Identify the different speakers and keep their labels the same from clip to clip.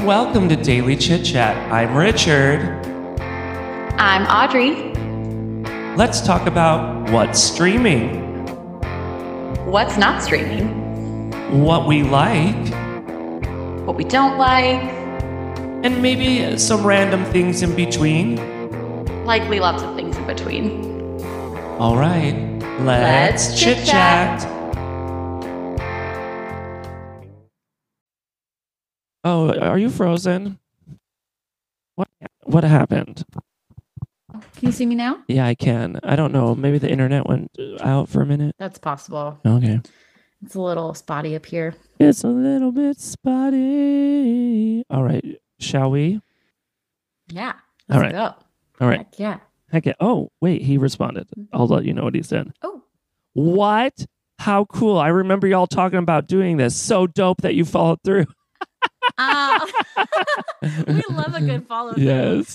Speaker 1: and welcome to Daily Chit Chat. I'm Richard.
Speaker 2: I'm Audrey.
Speaker 1: Let's talk about what's streaming,
Speaker 2: What's not streaming?
Speaker 1: what we like,
Speaker 2: What we don't like?
Speaker 1: and maybe some random things in between.
Speaker 2: Likely lots of things in between.
Speaker 1: All right, let's chit chat. Oh, are you frozen? What happened?
Speaker 2: Can you see me now?
Speaker 1: Yeah, I can. I don't know. Maybe the internet went out for a minute.
Speaker 2: That's possible.
Speaker 1: Okay.
Speaker 2: It's a little spotty up here.
Speaker 1: It's a little bit spotty. All right. Shall we?
Speaker 2: Yeah.
Speaker 1: All
Speaker 2: Let's
Speaker 1: right.
Speaker 2: go.
Speaker 1: All right.
Speaker 2: Heck yeah.
Speaker 1: Heck yeah. Oh, wait. He responded. I'll let you know what he said.
Speaker 2: Oh.
Speaker 1: What? How cool. I remember y'all talking about doing this. So dope that you followed through.
Speaker 2: We love a good follow through.
Speaker 1: Yes.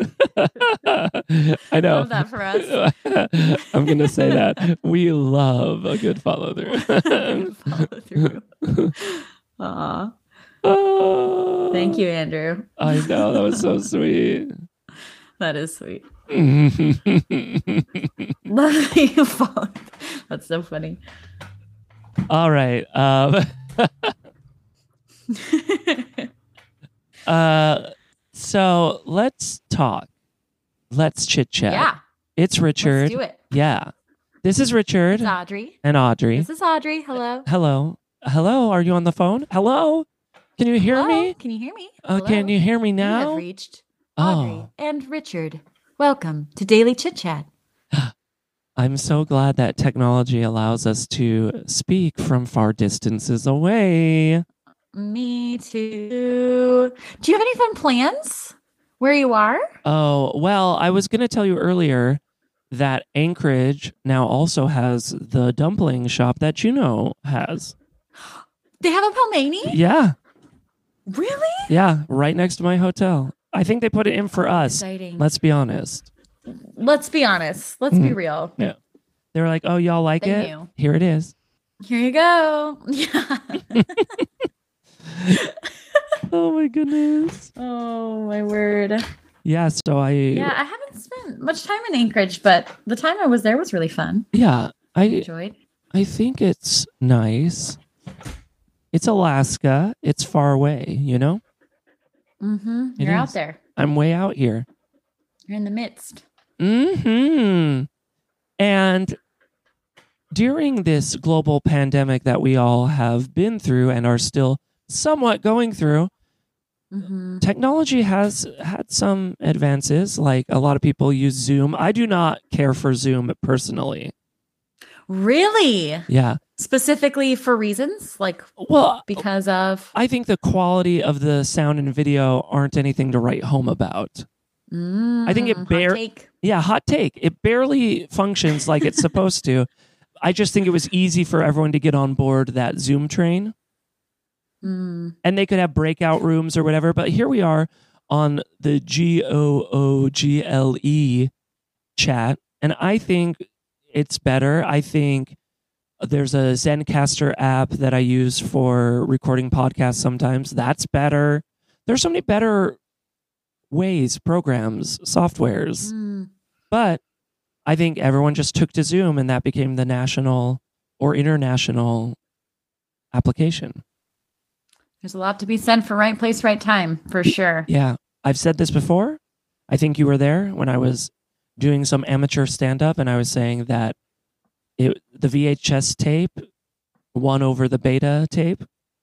Speaker 1: I know.
Speaker 2: Love that for us.
Speaker 1: I'm going to say that. We love a good follow through.
Speaker 2: Follow through. Aw.
Speaker 1: Oh,
Speaker 2: Thank you, Andrew.
Speaker 1: I know. That was so sweet.
Speaker 2: That is sweet. Love that you followed. That's so funny.
Speaker 1: All right. So let's talk. Let's chit chat.
Speaker 2: Yeah.
Speaker 1: It's Richard.
Speaker 2: Let's do it.
Speaker 1: Yeah. This is Richard
Speaker 2: It's Audrey.
Speaker 1: and Audrey.
Speaker 2: This is Audrey. Hello.
Speaker 1: Hello. Hello. Are you on the phone? Hello. Can you hear
Speaker 2: Hello?
Speaker 1: me?
Speaker 2: Can you hear me?
Speaker 1: Can you hear me
Speaker 2: You have
Speaker 1: now?
Speaker 2: reached Audrey
Speaker 1: Oh,
Speaker 2: and Richard. Welcome to Daily Chit Chat.
Speaker 1: I'm so glad that technology allows us to speak from far distances away.
Speaker 2: Me too. Do you have any fun plans where you are?
Speaker 1: Oh, well, I was going to tell you earlier that Anchorage now also has the dumpling shop that Juno has.
Speaker 2: They have a Pelmani?
Speaker 1: Yeah.
Speaker 2: Really?
Speaker 1: Yeah. Right next to my hotel. I think they put it in for us.
Speaker 2: Exciting.
Speaker 1: Let's be honest.
Speaker 2: Let's be honest. Let's be real.
Speaker 1: Yeah. They were like, oh, y'all like
Speaker 2: They
Speaker 1: it?
Speaker 2: knew.
Speaker 1: Here it is.
Speaker 2: Here you go. Yeah.
Speaker 1: Oh, my goodness.
Speaker 2: Oh, my word.
Speaker 1: Yeah. So I
Speaker 2: haven't spent much time in Anchorage, but the time I was there was really fun.
Speaker 1: Yeah. I
Speaker 2: Enjoyed.
Speaker 1: think it's nice. It's Alaska. It's far away, you know?
Speaker 2: Mm-hmm.
Speaker 1: It
Speaker 2: You're out
Speaker 1: is.
Speaker 2: there.
Speaker 1: I'm way out here.
Speaker 2: You're in the midst.
Speaker 1: Mm-hmm. And during this global pandemic that we all have been through and are still somewhat going through,
Speaker 2: Mm-hmm.
Speaker 1: technology has had some advances. Like a lot of people use Zoom. I do not care for Zoom personally.
Speaker 2: Really?
Speaker 1: Yeah.
Speaker 2: Specifically for reasons like
Speaker 1: Well,
Speaker 2: because of
Speaker 1: I think the quality of the sound and video aren't anything to write home about. I think it
Speaker 2: hot
Speaker 1: bare-
Speaker 2: take.
Speaker 1: Yeah, hot take. It barely functions like it's supposed to. I just think it was easy for everyone to get on board that Zoom train. And they could have breakout rooms or whatever. But here we are on the GOOGLE chat. And I think it's better. I think there's a Zencaster app that I use for recording podcasts sometimes. That's better. There's so many better ways, programs, softwares. But I think everyone just took to Zoom and that became the national or international application.
Speaker 2: There's a lot to be said for right place, right time, for sure.
Speaker 1: Yeah. I've said this before. I think you were there when I was doing some amateur stand-up and I was saying that the VHS tape won over the beta tape.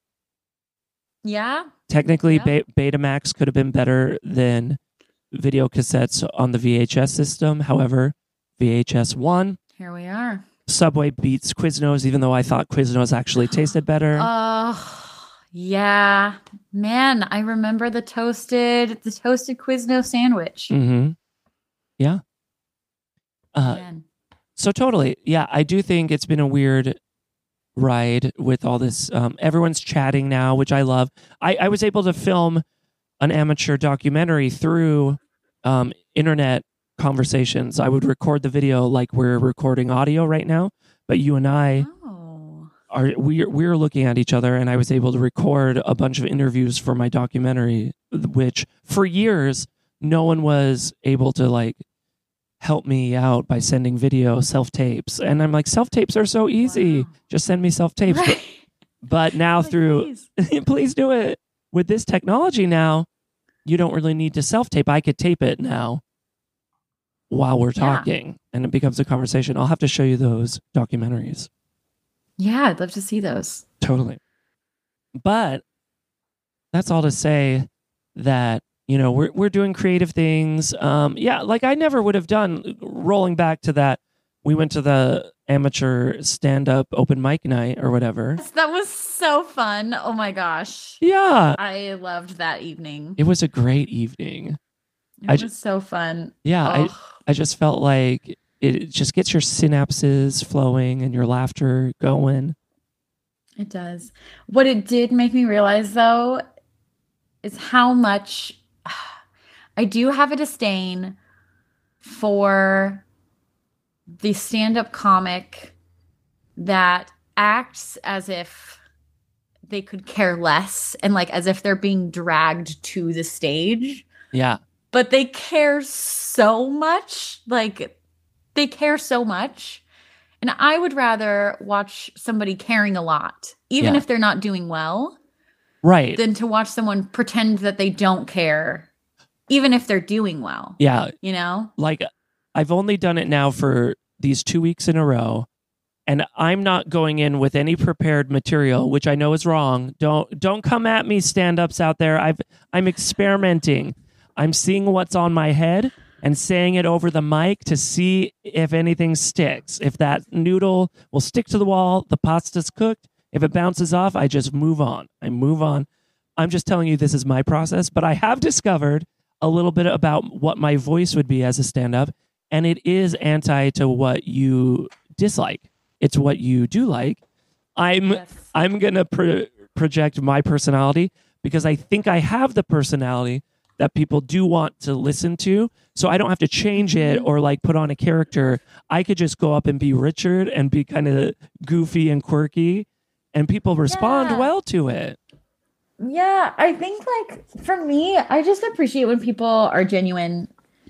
Speaker 2: Yeah.
Speaker 1: Technically,
Speaker 2: Yeah.
Speaker 1: Betamax could have been better than video cassettes on the VHS system. However, VHS won.
Speaker 2: Here we are.
Speaker 1: Subway beats Quiznos, even though I thought Quiznos actually tasted better.
Speaker 2: Yeah. Man, I remember the toasted Quizno sandwich.
Speaker 1: Mm-hmm. Yeah.
Speaker 2: Man.
Speaker 1: So totally. Yeah, I do think it's been a weird ride with all this. Everyone's chatting now, which I love. I was able to film an amateur documentary through internet conversations. I would record the video like we're recording audio right now, but you and I we're looking at each other, and I was able to record a bunch of interviews for my documentary, which for years no one was able to like help me out by sending video self-tapes. And I'm like, self-tapes are so easy.
Speaker 2: Wow.
Speaker 1: Just send me self-tapes.
Speaker 2: Right.
Speaker 1: But now
Speaker 2: Like,
Speaker 1: through,
Speaker 2: please.
Speaker 1: please do it. With this technology now, you don't really need to self-tape. I could tape it now while we're
Speaker 2: Yeah.
Speaker 1: talking, and it becomes a conversation. I'll have to show you those documentaries.
Speaker 2: Yeah, I'd love to see those.
Speaker 1: Totally. But that's all to say that, you know, we're doing creative things. Yeah, like I never would have done, rolling back to that, we went to the amateur stand-up open mic night or whatever.
Speaker 2: That was so fun. Oh my gosh.
Speaker 1: Yeah,
Speaker 2: I loved that evening.
Speaker 1: it was a great evening.
Speaker 2: It was so fun.
Speaker 1: Yeah,
Speaker 2: Oh,
Speaker 1: I just felt like it just gets your synapses flowing and your laughter going.
Speaker 2: it does. What it did make me realize, though, is how much I do have a disdain for the stand-up comic that acts as if they could care less and like as if they're being dragged to the stage,
Speaker 1: Yeah,
Speaker 2: but they care so much. Like they care so much. And I would rather watch somebody caring a lot, even
Speaker 1: Yeah.
Speaker 2: if they're not doing well,
Speaker 1: right.
Speaker 2: than to watch someone pretend that they don't care, even if they're doing well.
Speaker 1: Yeah,
Speaker 2: You know?
Speaker 1: like I've only done it now for these 2 weeks in a row, and I'm not going in with any prepared material, which I know is wrong. Don't come at me, stand-ups out there. I'm experimenting. I'm seeing what's on my head and saying it over the mic to see if anything sticks. If that noodle will stick to the wall, the pasta's cooked. If it bounces off, I just move on. I move on. I'm just telling you this is my process, but I have discovered a little bit about what my voice would be as a stand-up, and it is anti to what you dislike. It's what you do like. I'm going to project my personality because I think I have the personality that people do want to listen to. So I don't have to change it or like put on a character. I could just go up and be Richard and be kind of goofy and quirky, and people respond
Speaker 2: Yeah.
Speaker 1: well to it.
Speaker 2: Yeah, I think like for me, I just appreciate when people are genuine.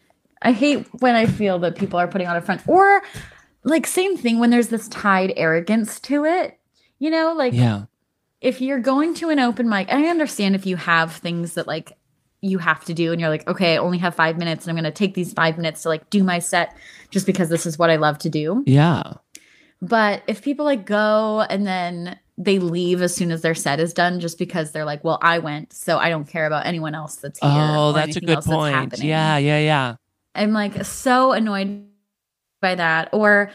Speaker 2: I hate when I feel that people are putting on a front, or like same thing when there's this tied arrogance to it. You know, like
Speaker 1: Yeah.
Speaker 2: if you're going to an open mic, I understand if you have things that like you have to do and you're like, okay, I only have 5 minutes and I'm going to take these 5 minutes to like do my set just because this is what I love to do.
Speaker 1: Yeah.
Speaker 2: But if people like go and then they leave as soon as their set is done just because they're like, well, I went, so I don't care about anyone else that's here.
Speaker 1: Oh,
Speaker 2: or
Speaker 1: that's a
Speaker 2: anything
Speaker 1: good
Speaker 2: else that's
Speaker 1: point.
Speaker 2: happening.
Speaker 1: Yeah, yeah, yeah.
Speaker 2: I'm like so annoyed by that. Or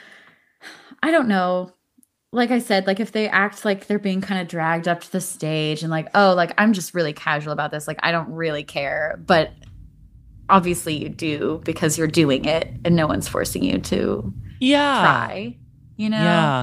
Speaker 2: I don't know. Like I said, like if they act like they're being kind of dragged up to the stage and like, oh, like I'm just really casual about this. Like I don't really care. But obviously you do because you're doing it and no one's forcing you to
Speaker 1: Yeah.
Speaker 2: try, you know?
Speaker 1: Yeah.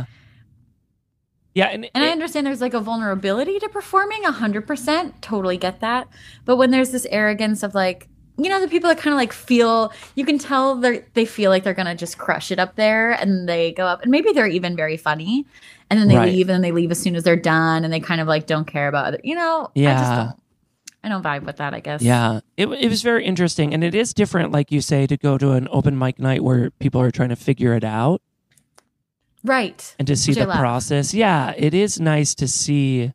Speaker 1: Yeah. And
Speaker 2: And I understand there's like a vulnerability to performing 100%. Totally get that. But when there's this arrogance of like, you know, the people that kind of like feel, you can tell they feel like they're going to just crush it up there and they go up and maybe they're even very funny and then they
Speaker 1: Right.
Speaker 2: leave and they leave as soon as they're done and they kind of like don't care about it. You know,
Speaker 1: Yeah.
Speaker 2: I don't vibe with that, I guess.
Speaker 1: Yeah, it was very interesting. And it is different, like you say, to go to an open mic night where people are trying to figure it out
Speaker 2: Right.
Speaker 1: and to see
Speaker 2: Which I
Speaker 1: the
Speaker 2: love.
Speaker 1: process. Yeah, it is nice to see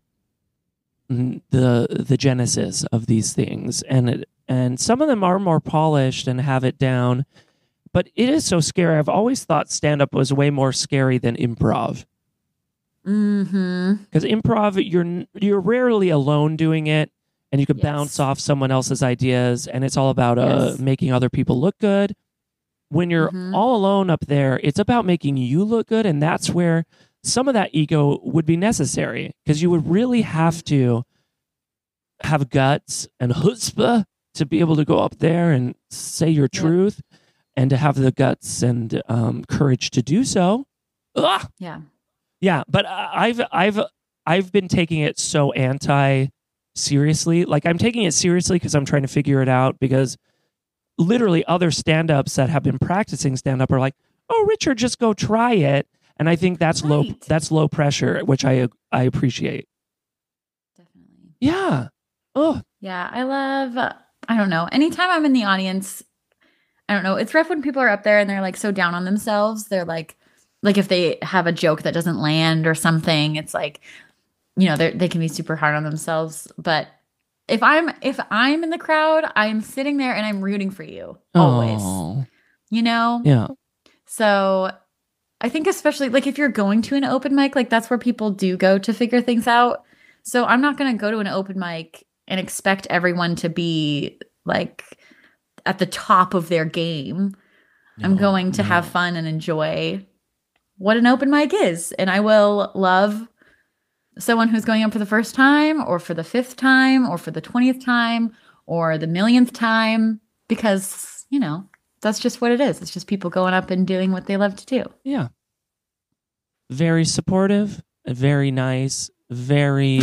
Speaker 1: the genesis of these things. And some of them are more polished and have it down. But it is so scary. I've always thought stand-up was way more scary than improv.
Speaker 2: Mm-hmm.
Speaker 1: Because improv, you're rarely alone doing it, and you can
Speaker 2: Yes.
Speaker 1: bounce off someone else's ideas, and it's all about
Speaker 2: Yes.
Speaker 1: making other people look good. When you're
Speaker 2: Mhm.
Speaker 1: all alone up there, it's about making you look good, and that's where some of that ego would be necessary, because you would really have to have guts and chutzpah to be able to go up there and say your
Speaker 2: Yep.
Speaker 1: truth, and to have the guts and courage to do so. Ugh!
Speaker 2: Yeah.
Speaker 1: Yeah, but I've been taking it so seriously. Like I'm taking it seriously because I'm trying to figure it out, because literally other stand-ups that have been practicing stand-up are like, "Oh, Richard, just go try it." And I think that's
Speaker 2: Right.
Speaker 1: low pressure, which I appreciate.
Speaker 2: Definitely.
Speaker 1: Yeah. Oh,
Speaker 2: Yeah, I love, I don't know. Anytime I'm in the audience, I don't know. It's rough when people are up there and they're like so down on themselves. They're like if they have a joke that doesn't land or something, it's like, they can be super hard on themselves. But if I'm in the crowd, I'm sitting there and I'm rooting for you always.
Speaker 1: oh.
Speaker 2: Yeah.
Speaker 1: Yeah.
Speaker 2: So I think especially like if you're going to an open mic, like that's where people do go to figure things out. So I'm not going to go to an open mic and expect everyone to be like at the top of their game. I'm going to have fun and enjoy what an open mic is. And I will love someone who's going up for the first time or for the 5th time or for the 20th time or the millionth time because, that's just what it is. It's just people going up and doing what they love to do.
Speaker 1: Yeah. Very supportive, very nice, very...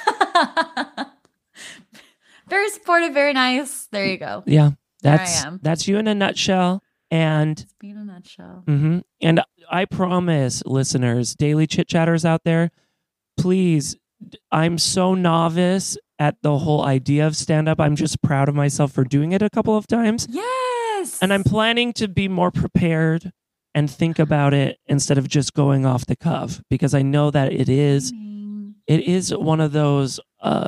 Speaker 2: Very supportive, very nice. There you go.
Speaker 1: Yeah.
Speaker 2: There I am.
Speaker 1: That's you in a nutshell. And
Speaker 2: It's being a nutshell.
Speaker 1: Mm-hmm. And I promise, listeners, daily chit chatters out there, please, I'm so novice at the whole idea of stand-up. I'm just proud of myself for doing it a couple of times.
Speaker 2: Yes.
Speaker 1: And I'm planning to be more prepared and think about it instead of just going off the cuff, because I know that it is one of those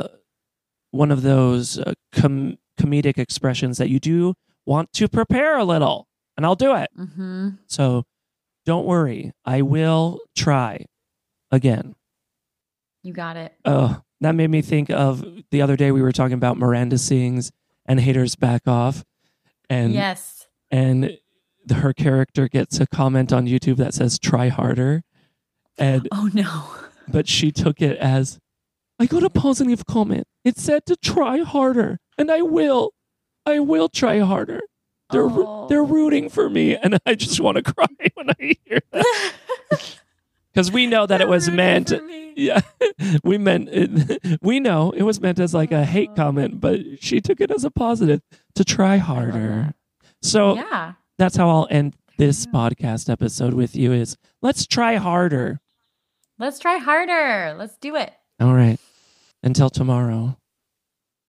Speaker 1: comedic expressions that you do want to prepare a little, and I'll do it.
Speaker 2: Mm-hmm.
Speaker 1: So don't worry. I will try again.
Speaker 2: You got it.
Speaker 1: Oh, that made me think of the other day we were talking about Miranda Sings and Haters Back Off. And
Speaker 2: yes.
Speaker 1: And her character gets a comment on YouTube that says try harder. And
Speaker 2: oh no.
Speaker 1: But she took it as, I got a positive comment. It said to try harder, and I will try harder. They're rooting for me, and I just want to cry when I hear that. Because we know that it was meant. Yeah, we know it was meant as like a hate comment, but she took it as a positive to try harder. So
Speaker 2: yeah,
Speaker 1: that's how I'll end this podcast episode with you is let's try harder.
Speaker 2: Let's try harder. Let's do it.
Speaker 1: All right. Until tomorrow.